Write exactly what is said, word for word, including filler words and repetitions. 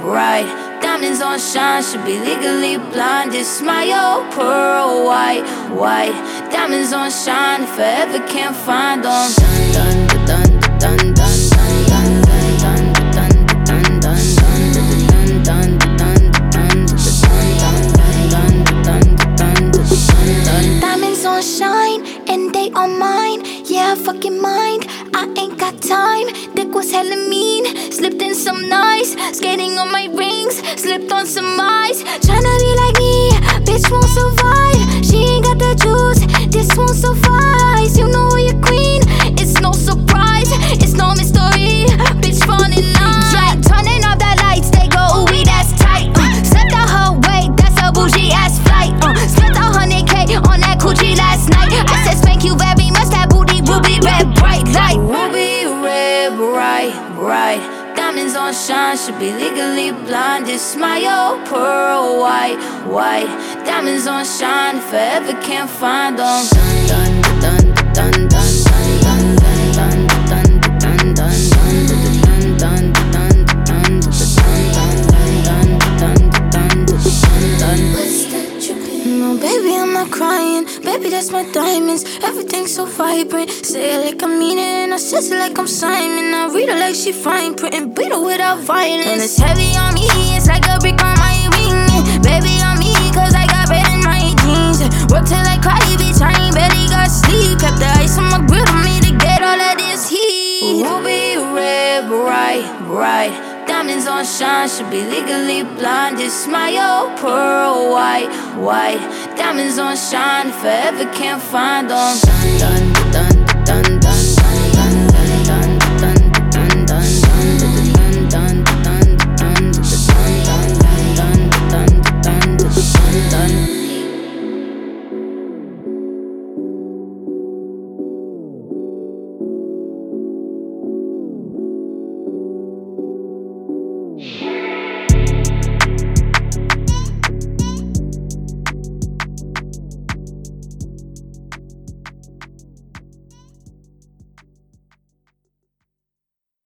bright. Diamonds on shine, should be legally blind. This smile, pearl white, white. Diamonds on shine, if I ever can't find them. Dun dun dun dun dun dun dun dun dun dun dun dun dun. Diamonds on shine, and they on mine. Yeah, fucking mind, I ain't got time. Dick was hella mean, slipped in some nice. Skating on my rings, slipped on some ice. Tryna be like me, bitch won't survive. She ain't got the juice, this won't suffice. You know you're queen, it's no surprise. It's no mystery, bitch falling in line. Yeah, turning off the lights, they go, ooh, that's tight. uh, Slept out her way, that's a bougie ass flight. uh, Spent a hundred K on that coochie last night. I said spank you very much, that booty ruby red bright light. Ruby red, bright, bright. Diamonds on shine, should be legally blind. This smile, pearl white, white. Diamonds on shine, if I ever can't find them. Dun dun dun dun dun dun dun dun dun dun dun dun dun dun dun. No, baby, I'm not crying. Baby, that's my diamonds. Everything's so vibrant. Say it like I mean it, and I says it like I'm Simon. I read her like she fine print and beat her without violence. And it's heavy on me, it's like a brick on my ring. Baby on me, cause I got red in my jeans. Work till I cry, bitch, I ain't barely got sleep. Kept the ice on my grill for me to get all of this heat. Ruby red, bright, bright. Diamonds on shine, should be legally blind. This smile, pearl white, white. Diamonds on shine, if I ever can't find them. Dun dun dun dun dun.